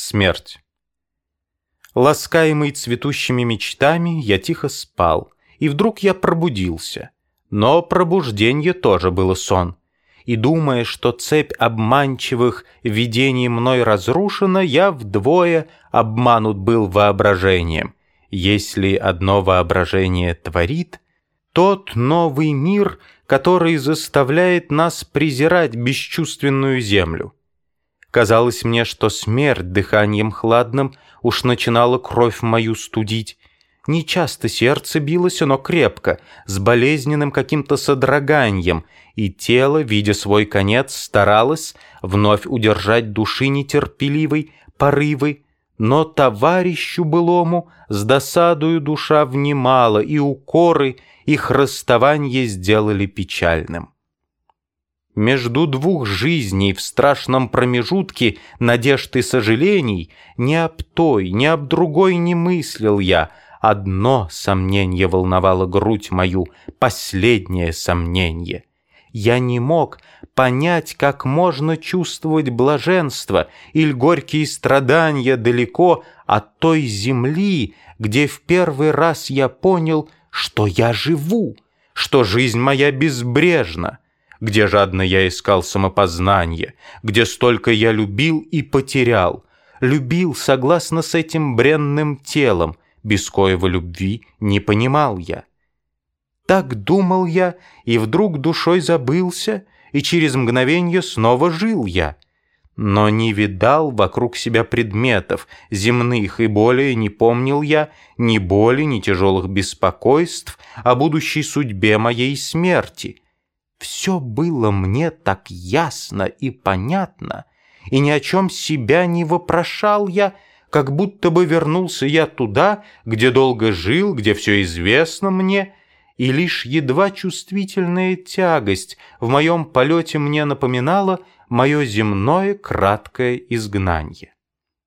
Смерть. Ласкаемый цветущими мечтами, я тихо спал, и вдруг я пробудился. Но пробужденье тоже было сон. И, думая, что цепь обманчивых видений мной разрушена, я вдвое обманут был воображением. Если одно воображение творит, тот новый мир, который заставляет нас презирать бесчувственную землю. Казалось мне, что смерть дыханием хладным уж начинала кровь мою студить. Нечасто сердце билось, но крепко, с болезненным каким-то содроганьем, и тело, видя свой конец, старалось вновь удержать души нетерпеливой порывы, но товарищу былому с досадою душа внимала, и укоры их расставанье сделали печальным. Между двух жизней в страшном промежутке надежд и сожалений ни об той, ни об другой не мыслил я. Одно сомнение волновало грудь мою, последнее сомнение. Я не мог понять, как можно чувствовать блаженство или горькие страдания далеко от той земли, где в первый раз я понял, что я живу, что жизнь моя безбрежна, где жадно я искал самопознание, где столько я любил и потерял, любил согласно с этим бренным телом, без коего любви не понимал я. Так думал я, и вдруг душой забылся, и через мгновенье снова жил я. Но не видал вокруг себя предметов земных, и более не помнил я ни боли, ни тяжелых беспокойств о будущей судьбе моей смерти. Все было мне так ясно и понятно, и ни о чем себя не вопрошал я, как будто бы вернулся я туда, где долго жил, где все известно мне, и лишь едва чувствительная тягость в моем полете мне напоминала мое земное краткое изгнанье.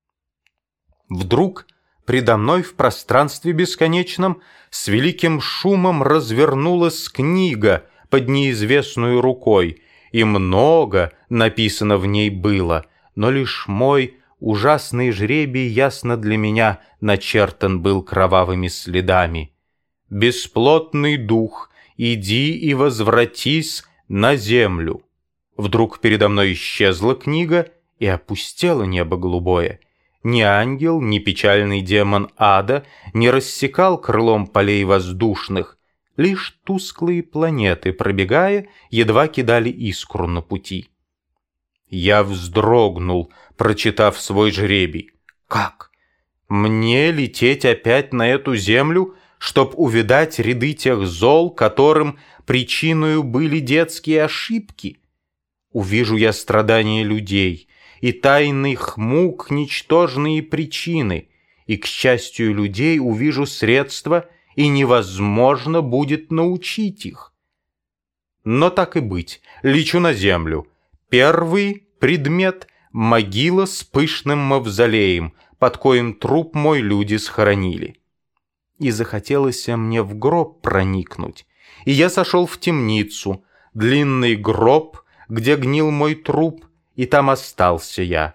Вдруг предо мной в пространстве бесконечном с великим шумом развернулась книга под неизвестную рукой, и много написано в ней было, но лишь мой ужасный жребий ясно для меня начертан был кровавыми следами. «Бесплотный дух, иди и возвратись на землю». Вдруг передо мной исчезла книга, и опустело небо голубое. Ни ангел, ни печальный демон ада не рассекал крылом полей воздушных, лишь тусклые планеты, пробегая, едва кидали искру на пути. Я вздрогнул, прочитав свой жребий. Как? Мне лететь опять на эту землю, чтоб увидать ряды тех зол, которым причиною были детские ошибки? Увижу я страдания людей и тайных мук ничтожные причины, и, к счастью людей, увижу средства, и невозможно будет научить их. Но так и быть, лечу на землю. Первый предмет — могила с пышным мавзолеем, под коим труп мой люди схоронили. И захотелось мне в гроб проникнуть, и я сошел в темницу, длинный гроб, где гнил мой труп, и там остался я.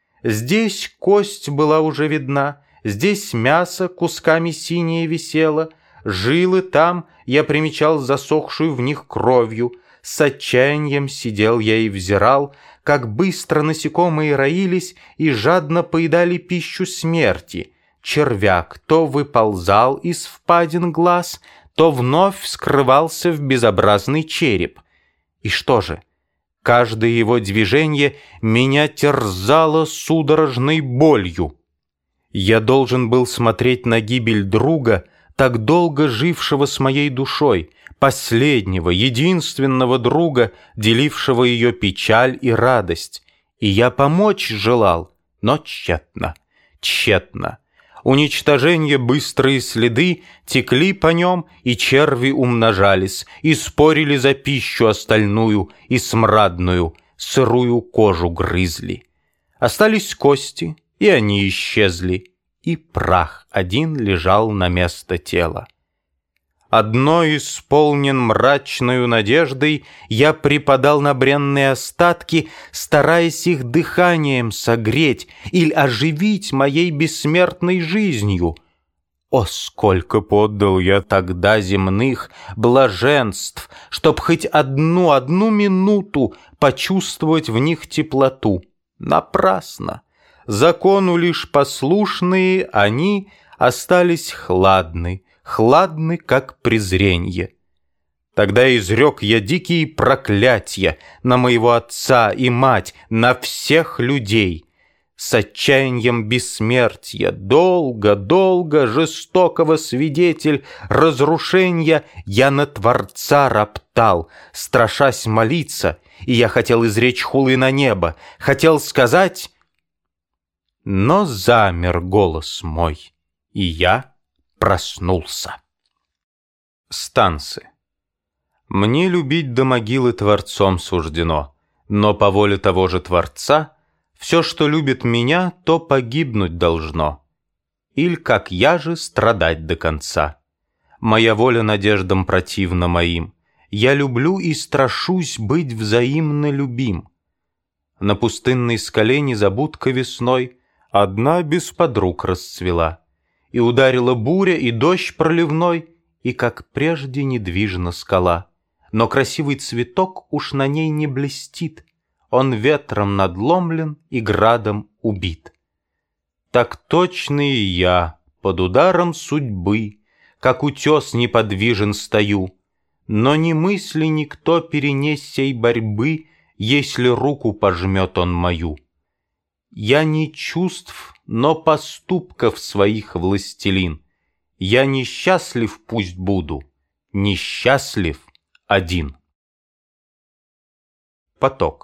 Здесь кость была уже видна, здесь мясо кусками синее висело, жилы там я примечал засохшую в них кровью. С отчаянием сидел я и взирал, как быстро насекомые роились и жадно поедали пищу смерти. Червяк то выползал из впадин глаз, то вновь скрывался в безобразный череп. И что же? Каждое его движение меня терзало судорожной болью. Я должен был смотреть на гибель друга, так долго жившего с моей душой, последнего, единственного друга, делившего ее печаль и радость. И я помочь желал, но тщетно, тщетно. Уничтожение быстрые следы текли по нем, и черви умножались, и спорили за пищу остальную и смрадную, сырую кожу грызли. Остались кости, и они исчезли, и прах один лежал на место тела. Одной исполнен мрачною надеждой, я припадал на бренные остатки, стараясь их дыханием согреть или оживить моей бессмертной жизнью. О, сколько поддал я тогда земных блаженств, чтоб хоть одну минуту почувствовать в них теплоту. Напрасно. Закону лишь послушные они остались хладны, как презренье. Тогда изрек я дикие проклятия на моего отца и мать, на всех людей. С отчаянием бессмертия, долго, жестокого свидетель разрушения, я на Творца роптал, страшась молиться, и я хотел изречь хулы на небо, хотел сказать, но замер голос мой, и я проснулся. Станцы. Мне любить до могилы Творцом суждено, но по воле того же Творца все, что любит меня, то погибнуть должно. Иль, как я же, страдать до конца. Моя воля надеждам противна моим. Я люблю и страшусь быть взаимно любим. На пустынной скале незабудка весной одна без подруг расцвела. И ударила буря, и дождь проливной, и, как прежде, недвижна скала. Но красивый цветок уж на ней не блестит, он ветром надломлен и градом убит. Так точно и я под ударом судьбы, как утес неподвижен стою, но не мысли никто перенес сей борьбы, если руку пожмет он мою. Я не чувств, но поступков своих властелин. Я несчастлив пусть буду, несчастлив один. Поток.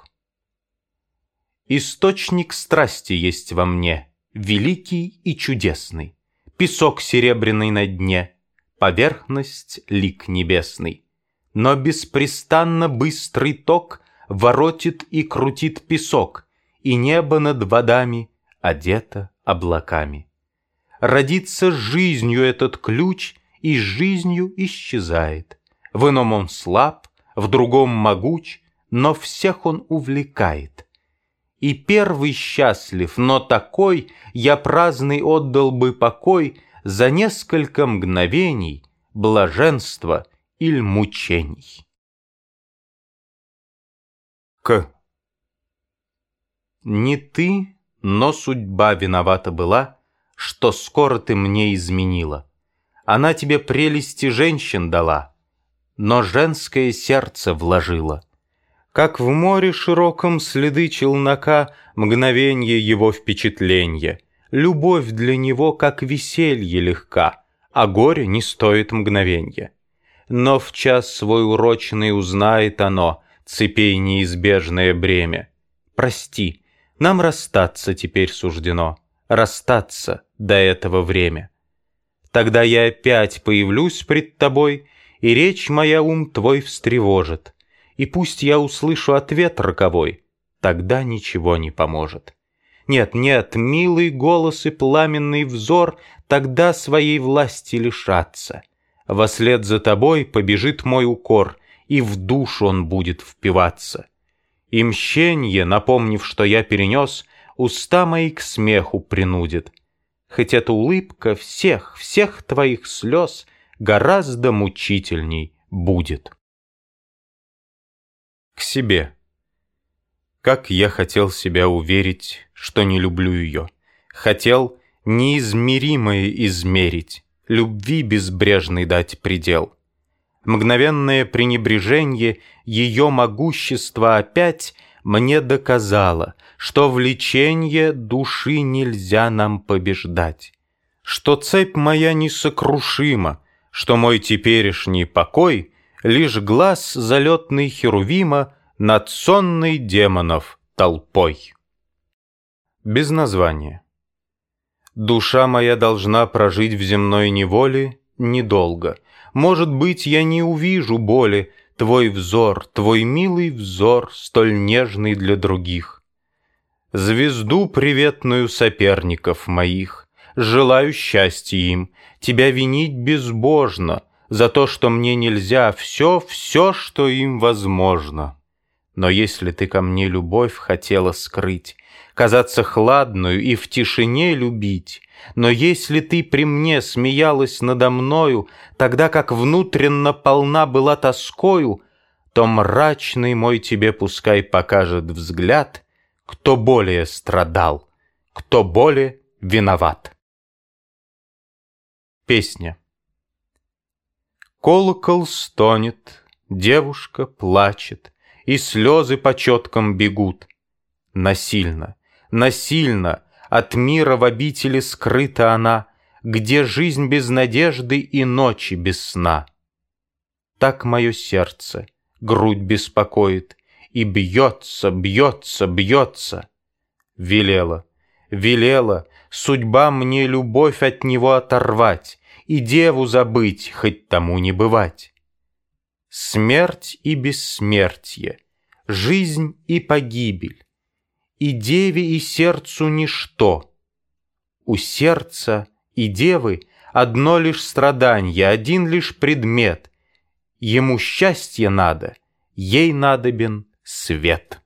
Источник страсти есть во мне, великий и чудесный. Песок серебряный на дне, поверхность лик небесный. Но беспрестанно быстрый ток воротит и крутит песок, и небо над водами одето облаками. Родится жизнью этот ключ, и с жизнью исчезает. В ином он слаб, в другом могуч, но всех он увлекает. И первый счастлив, но такой я праздный отдал бы покой за несколько мгновений блаженства или мучений. Не ты, но судьба виновата была, что скоро ты мне изменила. Она тебе прелести женщин дала, но женское сердце вложила. Как в море широком следы челнока, мгновенье его впечатленье. Любовь для него, как веселье, легка, а горе не стоит мгновенья. Но в час свой урочный узнает оно цепей неизбежное бремя. Прости, нам расстаться теперь суждено, расстаться до этого время. Тогда я опять появлюсь пред тобой, и речь моя ум твой встревожит. И пусть я услышу ответ роковой, тогда ничего не поможет. Нет, милый голос и пламенный взор тогда своей власти лишатся. Вослед за тобой побежит мой укор, и в душу он будет впиваться. И мщенье, напомнив, что я перенес, уста мои к смеху принудит. Хоть эта улыбка всех твоих слез гораздо мучительней будет. К себе. Как я хотел себя уверить, что не люблю ее. Хотел неизмеримое измерить, любви безбрежной дать предел. Мгновенное пренебреженье ее могущества опять мне доказало, что влеченье души нельзя нам побеждать, что цепь моя несокрушима, что мой теперешний покой — лишь глаз залетный Херувима над сонной демонов толпой. Без названия. Душа моя должна прожить в земной неволе недолго. Может быть, я не увижу боли, твой взор, твой милый взор, столь нежный для других. Звезду приветную соперников моих, желаю счастья им, тебя винить безбожно, за то, что мне нельзя все, что им возможно. Но если ты ко мне любовь хотела скрыть, казаться хладную и в тишине любить, но если ты при мне смеялась надо мною, тогда как внутренно полна была тоскою, то мрачный мой тебе пускай покажет взгляд, кто более страдал, кто более виноват. Песня. Колокол стонет, девушка плачет, и слезы по четкам бегут. Насильно, насильно от мира в обители скрыта она, где жизнь без надежды и ночи без сна. Так мое сердце грудь беспокоит, и бьется, бьется, бьется. Велела, велела судьба мне любовь от него оторвать и деву забыть, хоть тому не бывать. Смерть и бессмертие, жизнь и погибель, и деве и сердцу ничто. У сердца и девы одно лишь страдание, один лишь предмет. Ему счастье надо, ей надобен свет.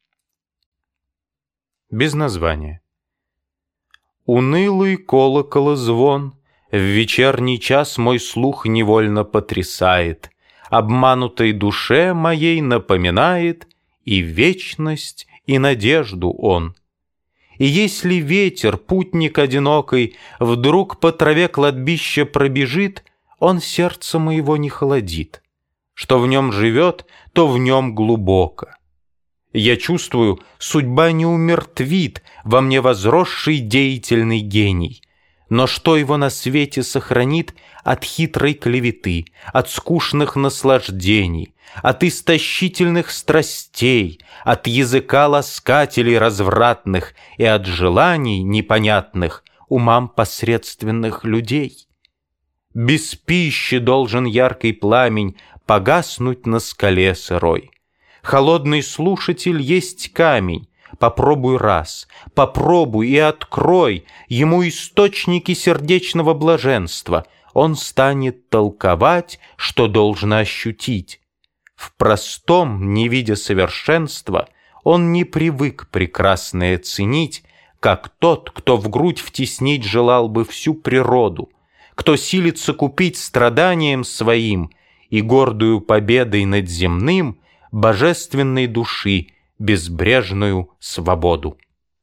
Без названия. Унылый колокола звон в вечерний час мой слух невольно потрясает, обманутой душе моей напоминает и вечность, и надежду он. И если ветер, путник одинокий, вдруг по траве кладбища пробежит, он сердце моего не холодит. Что в нем живет, то в нем глубоко. Я чувствую, судьба не умертвит во мне возросший деятельный гений. Но что его на свете сохранит от хитрой клеветы, от скучных наслаждений, от истощительных страстей, от языка ласкателей развратных и от желаний непонятных умам посредственных людей? Без пищи должен яркий пламень погаснуть на скале сырой. Холодный слушатель есть камень. Попробуй раз, попробуй и открой ему источники сердечного блаженства. Он станет толковать, что должно ощутить. В простом, не видя совершенства, он не привык прекрасное ценить, как тот, кто в грудь втеснить желал бы всю природу, кто силится купить страданием своим и гордую победой над земным божественной души безбрежную свободу.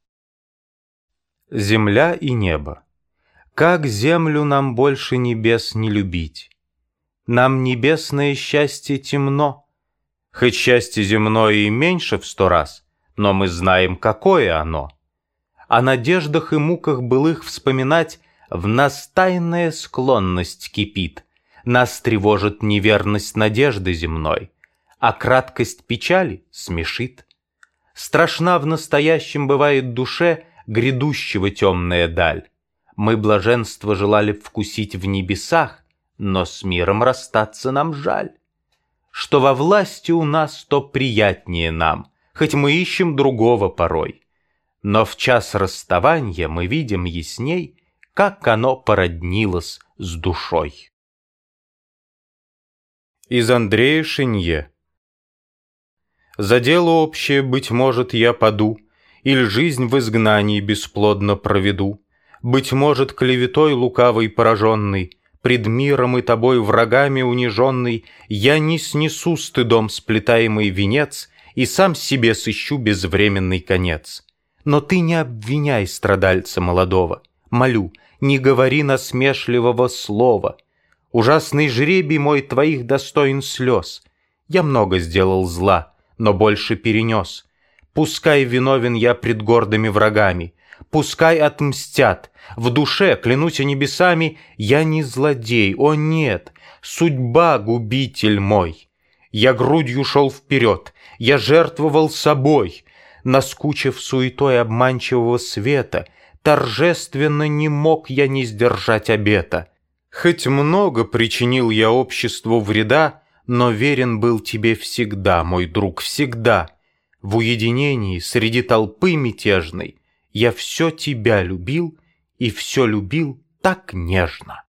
Земля и небо. Как землю нам больше небес не любить? Нам небесное счастье темно, хоть счастье земное и меньше в 100 раз, но мы знаем, какое оно. О надеждах и муках былых вспоминать в нас тайная склонность кипит, нас тревожит неверность надежды земной, а краткость печали смешит. Страшна в настоящем бывает душе грядущего темная даль. Мы блаженство желали вкусить в небесах, но с миром расстаться нам жаль. Что во власти у нас, то приятнее нам, хоть мы ищем другого порой. Но в час расставания мы видим ясней, как оно породнилось с душой. Из Андрея Шенье. За дело общее, быть может, я паду, или жизнь в изгнании бесплодно проведу. Быть может, клеветой лукавой пораженный, пред миром и тобой врагами униженный, я не снесу стыдом сплетаемый венец и сам себе сыщу безвременный конец. Но ты не обвиняй страдальца молодого, молю, не говори насмешливого слова. Ужасный жребий мой твоих достоин слез. Я много сделал зла, но больше перенес. Пускай виновен я пред гордыми врагами, пускай отмстят. В душе, клянусь небесами, я не злодей, о нет, судьба губитель мой. Я грудью шел вперед, я жертвовал собой, наскучив суетой обманчивого света, торжественно не мог я не сдержать обета. Хоть много причинил я обществу вреда, но верен был тебе всегда, мой друг, всегда. В уединении, среди толпы мятежной, я все тебя любил и все любил так нежно.